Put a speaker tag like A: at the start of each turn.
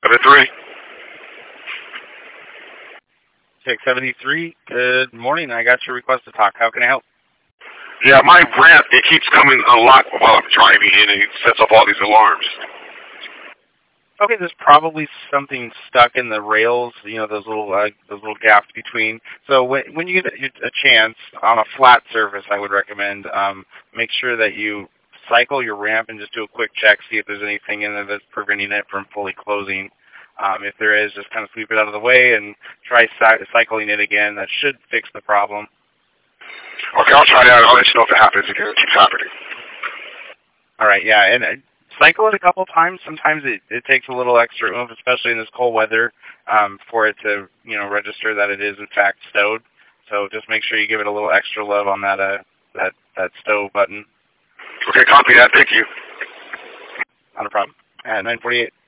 A: 73.
B: 673, good morning. I got your request to talk. How can I help?
A: Yeah, my ramp, it keeps coming unlocked while I'm driving in, and it sets off all these alarms.
B: Okay, there's probably something stuck in the rails, those little gaps between. So when you get a chance on a flat surface, I would recommend make sure that you cycle your ramp and just do a quick check, see if there's anything in there that's preventing it from fully closing. If there is, just kind of sweep it out of the way and try cycling it again. That should fix the problem.
A: Okay, I'll try that. I'll let you know if it happens again. It keeps happening.
B: All right, yeah, and cycle it a couple times. Sometimes it takes a little extra oomph, especially in this cold weather, for it to register that it is in fact stowed. So just make sure you give it a little extra love on that stow button.
A: Okay, copy that. Thank you.
B: Not a problem. At 9:48.